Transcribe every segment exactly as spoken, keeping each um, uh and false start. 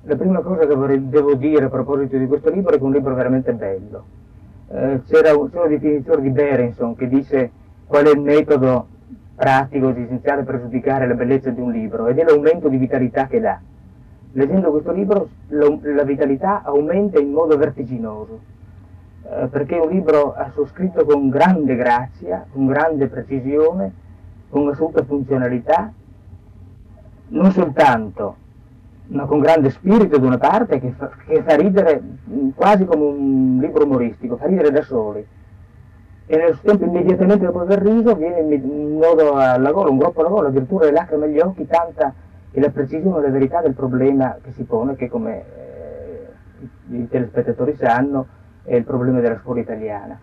la prima cosa che vorrei, devo dire a proposito di questo libro è che è un libro veramente bello. Eh, c'era una definizione di Berenson che dice qual è il metodo pratico ed essenziale per giudicare la bellezza di un libro, ed è l'aumento di vitalità che dà. Leggendo questo libro la vitalità aumenta in modo vertiginoso, eh, perché è un libro scritto con grande grazia, con grande precisione, con assoluta funzionalità, non soltanto, ma con grande spirito da una parte, che fa, che fa ridere quasi come un libro umoristico, fa ridere da soli, e nello stesso tempo immediatamente dopo aver riso viene un nodo alla gola, un groppo alla gola, addirittura le lacrime agli occhi, tanta è la precisione e la verità del problema che si pone, che come eh, i telespettatori sanno è il problema della scuola italiana.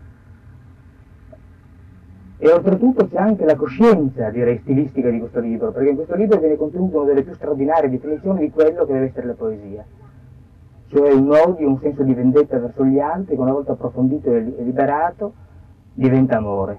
E oltretutto c'è anche la coscienza, direi, stilistica di questo libro, perché in questo libro viene contenuto una delle più straordinarie definizioni di quello che deve essere la poesia, cioè un odio, un senso di vendetta verso gli altri che una volta approfondito e liberato diventa amore.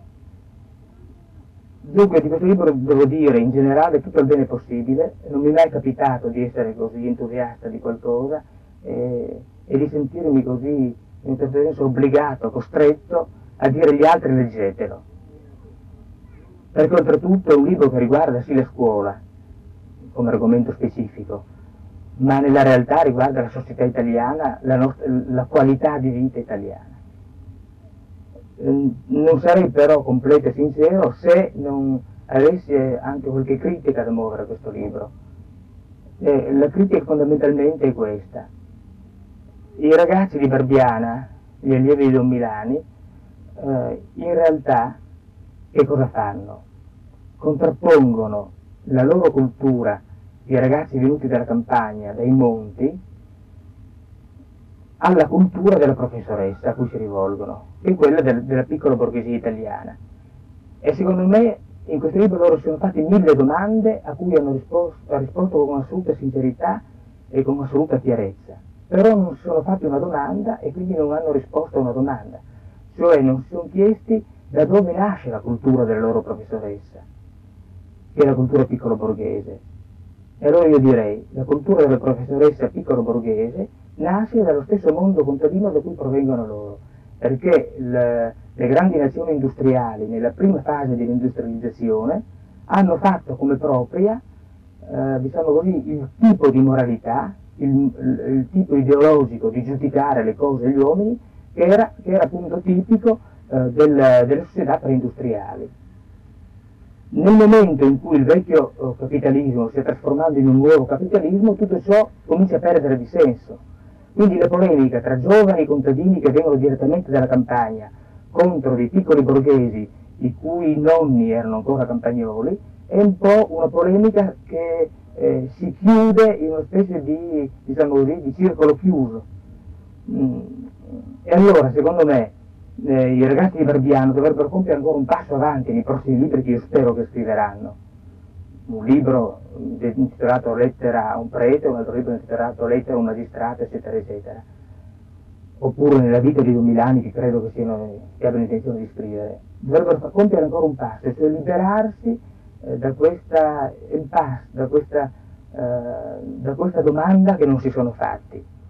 Dunque di questo libro devo dire in generale tutto il bene possibile, non mi è mai capitato di essere così entusiasta di qualcosa eh, e di sentirmi così in un certo senso obbligato, costretto a dire agli altri leggetelo. Perché oltretutto è un libro che riguarda sì la scuola come argomento specifico, ma nella realtà riguarda la società italiana, la, nostra, la qualità di vita italiana. Non sarei però completo e sincero se non avessi anche qualche critica da muovere a questo libro. E la critica fondamentalmente è questa. I ragazzi di Barbiana, gli allievi di Don Milani, eh, in realtà che cosa fanno? Contrappongono la loro cultura di ragazzi venuti dalla campagna, dai monti, alla cultura della professoressa a cui si rivolgono, che è quella del, della piccola borghesia italiana. E secondo me in questo libro loro si sono fatti mille domande a cui hanno risposto, hanno risposto con assoluta sincerità e con assoluta chiarezza. Però non si sono fatti una domanda e quindi non hanno risposto a una domanda, cioè non si sono chiesti da dove nasce la cultura della loro professoressa, che è la cultura piccolo borghese. E allora io direi, la cultura della professoressa piccolo borghese nasce dallo stesso mondo contadino da cui provengono loro, perché le, le grandi nazioni industriali nella prima fase dell'industrializzazione hanno fatto come propria, eh, diciamo così, il tipo di moralità, il, il, il tipo ideologico di giudicare le cose e gli uomini che era, che era appunto tipico eh, del, delle società preindustriali. Nel momento in cui il vecchio eh, capitalismo si è trasformato in un nuovo capitalismo, tutto ciò comincia a perdere di senso. Quindi la polemica tra giovani contadini che vengono direttamente dalla campagna contro dei piccoli borghesi i cui nonni erano ancora campagnoli è un po' una polemica che eh, si chiude in una specie di, diciamo così, di circolo chiuso. Mm. E allora, secondo me, eh, i ragazzi di Barbiano dovrebbero compiere ancora un passo avanti nei prossimi libri che io spero che scriveranno. Un libro intitolato Lettera a un prete, un altro libro intitolato Lettera a un magistrato, eccetera, eccetera. Oppure nella vita di Don Milani, che credo che, siano, che abbiano intenzione di scrivere. Dovrebbero compiere ancora un passo, cioè liberarsi eh, da questa impasse, da questa, eh, da questa domanda che non si sono fatti.